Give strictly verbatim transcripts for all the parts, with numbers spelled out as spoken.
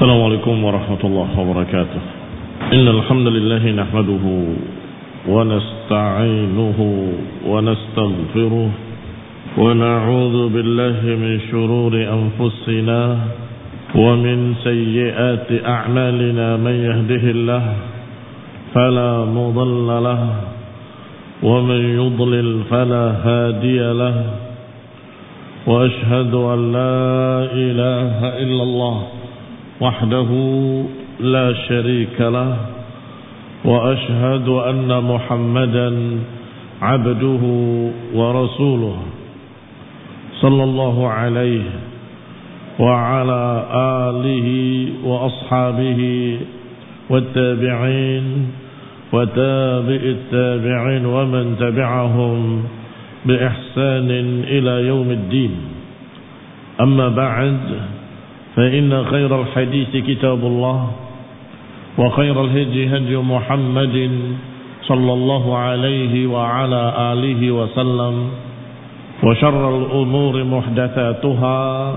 السلام عليكم ورحمة الله وبركاته. إن الحمد لله نحمده ونستعينه ونستغفره ونعوذ بالله من شرور أنفسنا ومن سيئات أعمالنا. من يهده الله فلا مضل له ومن يضلل فلا هادي له وأشهد أن لا إله إلا الله وحده لا شريك له وأشهد أن محمدا عبده ورسوله صلى الله عليه وعلى آله وأصحابه والتابعين وتابع التابعين ومن تبعهم بإحسان إلى يوم الدين. أما بعد، فإن خير الحديث كتاب الله وخير الهدي هدي محمد صلى الله عليه وعلى آله وسلم وشر الأمور محدثاتها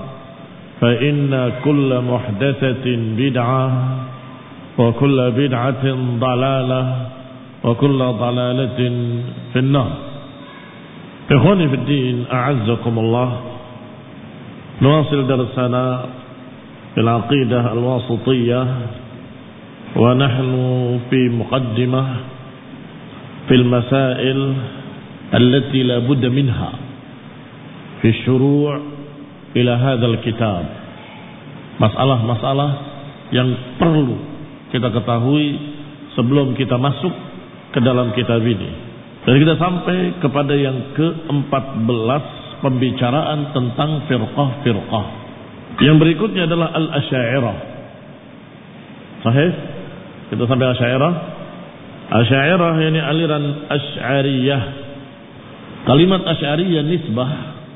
فإن كل محدثة بدعة وكل بدعة ضلالة وكل ضلالة في النار. إخواني في الدين، أعزكم الله. نواصل درسنا في العقيدة الواسطية ونحن في مقدمة في المسائل التي لا بد منها في الشروع إلى هذا الكتاب. Masalah-masalah yang perlu kita ketahui sebelum kita masuk ke dalam kitab ini. Dan kita sampai kepada yang keempat belas, pembicaraan tentang firqah-firqah. Yang berikutnya adalah Al-Asy'ariyah. Sahih? Kita sampai Asy'ariyah. Asy'ariyah ini aliran Asy'ariyah. Kalimat Asy'ariyah nisbah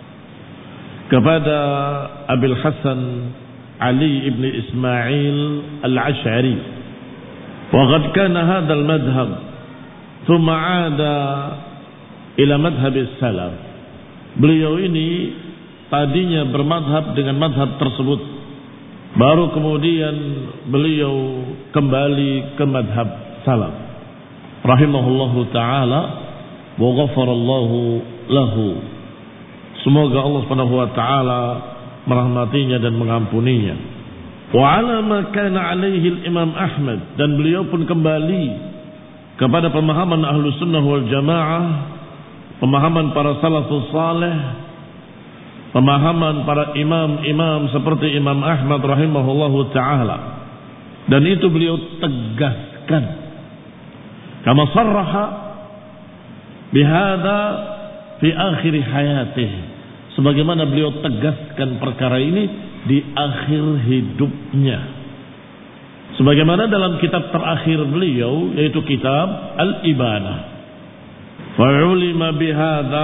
kepada Abil Hasan Ali ibn Ismail Al-Asy'ari. Wa qad kana hadha al-madhhab thumma 'ada ila madhhab as-salaf. Beliau ini tadinya bermadhab dengan madhab tersebut, baru kemudian beliau kembali ke madhab salaf rahimahullahu ta'ala wa ghafarallahu lahu. Semoga Allah subhanahu wa ta'ala merahmatinya dan mengampuninya. Wa ala ma kana alaihi al-imam Ahmad, dan beliau pun kembali kepada pemahaman ahlu sunnah wal jamaah, pemahaman para salafus salih, pemahaman para imam-imam seperti Imam Ahmad rahimahullahu ta'ala. Dan itu beliau tegaskan, kama sarraha bihada fi akhir hayatih, sebagaimana beliau tegaskan perkara ini di akhir hidupnya, sebagaimana dalam kitab terakhir beliau, yaitu kitab Al-Ibanah. Fa'ulima bihada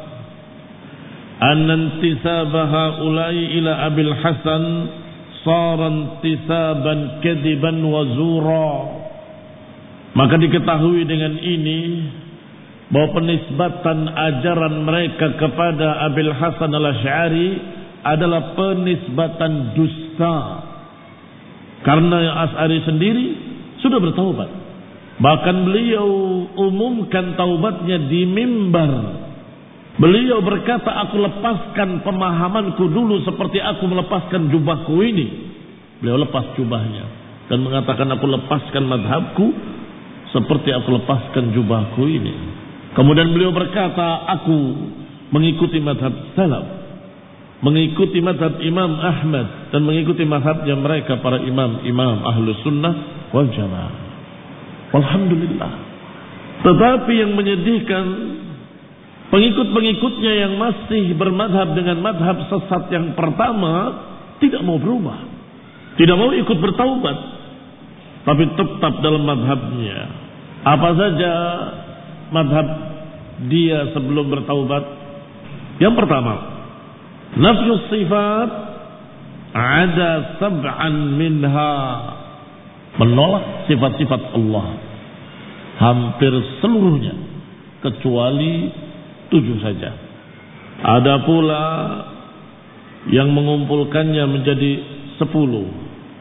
أن انتساب هؤلاء إلى أبي الحسن صار انتسابا كذبا وزورا. Maka diketahui dengan ini bahwa penisbatan ajaran mereka kepada Abil Hasan Al-Asy'ari adalah penisbatan dusta, karena Asy'ari sendiri sudah bertaubat. Bahkan beliau umumkan taubatnya di mimbar. Beliau berkata, aku lepaskan pemahamanku dulu seperti aku melepaskan jubahku ini. Beliau lepas jubahnya dan mengatakan, aku lepaskan madhabku seperti aku lepaskan jubahku ini. Kemudian beliau berkata, aku mengikuti madhab salaf, mengikuti madhab Imam Ahmad, dan mengikuti madhabnya mereka para imam-imam ahlu sunnah wal jamaah. Alhamdulillah. Tetapi yang menyedihkan, pengikut-pengikutnya yang masih bermadhab dengan madhab sesat yang pertama tidak mau berubah, tidak mau ikut bertaubat, tapi tetap dalam madhabnya. Apa saja madhab dia sebelum bertaubat? Yang pertama, nafyus sifat ada sab'an minha, menolak sifat-sifat Allah hampir seluruhnya kecuali tujuh saja. Ada pula yang mengumpulkannya menjadi sepuluh.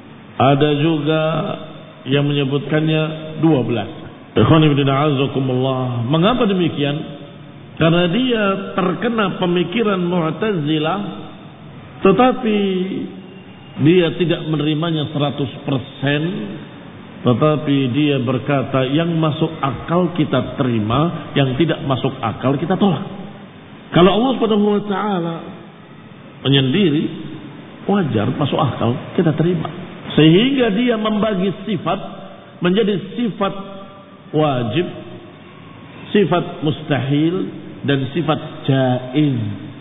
Ada juga yang menyebutkannya dua belas. Ikhwan fillah azakumullah. Mengapa demikian? Karena dia terkena pemikiran Mu'tazilah, tetapi dia tidak menerimanya seratus persen, tetapi dia berkata yang masuk akal kita terima, yang tidak masuk akal kita tolak. Kalau Allah Subhanahu wa taala menyendiri, wajar masuk akal kita terima. Sehingga dia membagi sifat menjadi sifat wajib, sifat mustahil, dan sifat jaiz.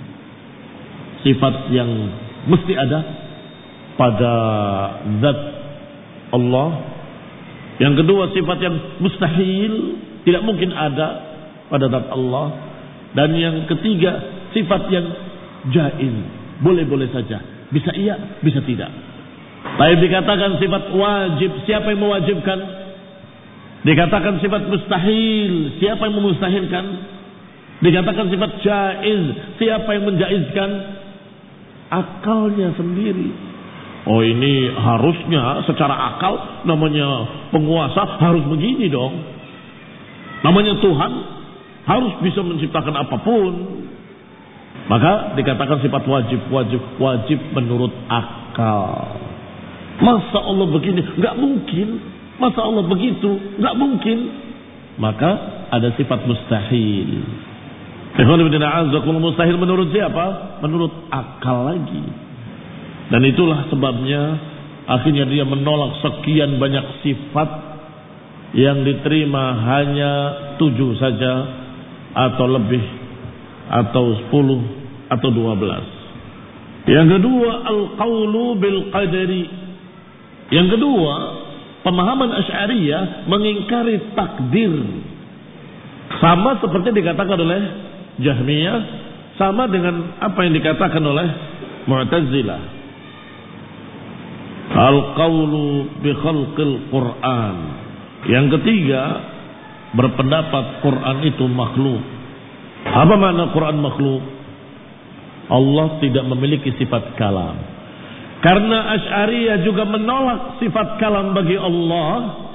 Sifat yang mesti ada pada zat Allah. Yang kedua sifat yang mustahil, tidak mungkin ada pada zat Allah. Dan yang ketiga sifat yang jaiz, boleh-boleh saja, bisa iya, bisa tidak. Tapi dikatakan sifat wajib, siapa yang mewajibkan? Dikatakan sifat mustahil, siapa yang memustahilkan? Dikatakan sifat jaiz, siapa yang menjaizkan? Akalnya sendiri. Oh, ini harusnya secara akal, namanya penguasa harus begini dong. Namanya Tuhan harus bisa menciptakan apapun. Maka dikatakan sifat wajib, wajib, wajib menurut akal. Masa Allah begini? Gak mungkin. Masa Allah begitu? Gak mungkin. Maka ada sifat mustahil. Mustahil menurut siapa? Menurut akal lagi. Dan itulah sebabnya akhirnya dia menolak sekian banyak sifat yang diterima hanya tujuh saja, atau lebih, atau sepuluh, atau dua belas. Yang kedua, al-qawlu bil qadari. Yang kedua, pemahaman Asy'ariyah mengingkari takdir. Sama seperti dikatakan oleh Jahmiyah, sama dengan apa yang dikatakan oleh Mu'tazilah. Al-qawlu bi khalqil Qur'an. Yang ketiga, berpendapat Quran itu makhluk. Apa makna Quran makhluk? Allah tidak memiliki sifat kalam. Karena Asy'ariyah juga menolak sifat kalam bagi Allah.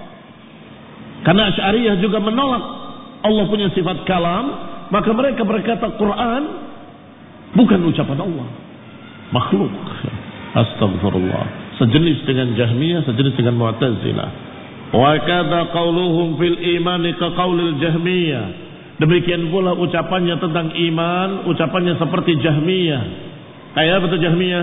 Karena Asy'ariyah juga menolak Allah punya sifat kalam, maka mereka berkata Quran bukan ucapan Allah, makhluk. Astagfirullah. Sejenis dengan Jahmiyah, sejenis dengan Mu'tazilah. Wa kadza qauluhum fil iman ka qaulil Jahmiyah. Demikian pula ucapannya tentang iman, ucapannya seperti Jahmiyah. Kayak apa itu Jahmiyah?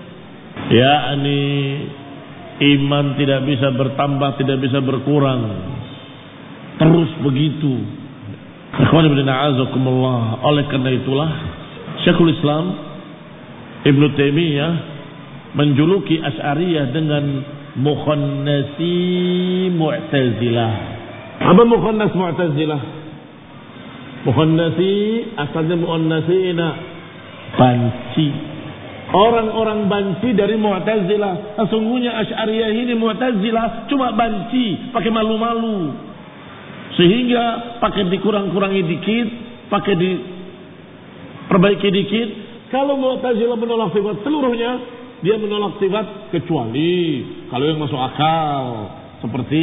Yakni iman tidak bisa bertambah, tidak bisa berkurang, terus begitu. Ikhwan fillah a'azakumullah. Oleh karena itulah Syekhul Islam Ibnu Taimiyah menjuluki Asy'ariyah dengan mukhannasi Mu'tazilah. Apa mukhannas Mu'tazilah? Mukhannasi asalnya mu'annasina, banci. Orang-orang banci dari Mu'tazilah. Sesungguhnya Asy'ariyah ini Mu'tazilah cuma banci, pakai malu-malu. Sehingga pakai dikurang-kurangi dikit, pakai diperbaiki dikit. Kalau Mu'tazilah menolak sifat seluruhnya, dia menolak sifat kecuali kalau yang masuk akal, seperti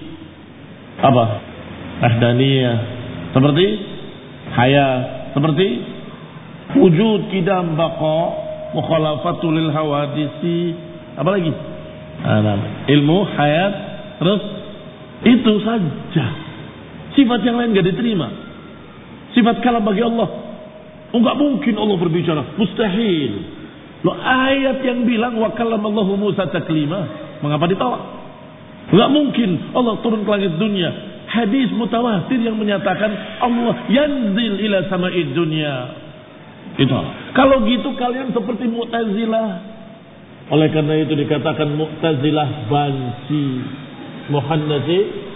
apa? Wahdaniyah, seperti hayat, seperti wujud qidam baqa, mukhalafatul lil hawadisi, apa lagi? Nah, ilmu hayat, terus itu saja. Sifat yang lain enggak diterima. Sifat kalam bagi Allah, enggak mungkin Allah berbicara, mustahil. Loh, ayat yang bilang wa kallamallahu Musa taklima, mengapa ditolak? Enggak mungkin Allah turun ke langit dunia. Hadis mutawatir yang menyatakan Allah yanzil ila sama'id dunya. Itu. Kalau gitu kalian seperti Mu'tazilah. Oleh karena itu dikatakan Mu'tazilah banci, muhannasi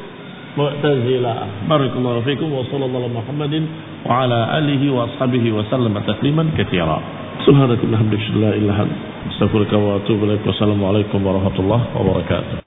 Mu'tazilah. Barakallahu fikum wa sallallahu alaihi Muhammadin wa ala alihi wa ashabihi wa sallam tasliman katsira. Subhanakallahumma wa bihamdika la ilaha illa anta astaghfiruka wa atubu ilaik. Wassalamu alaikum warahmatullahi wabarakatuh.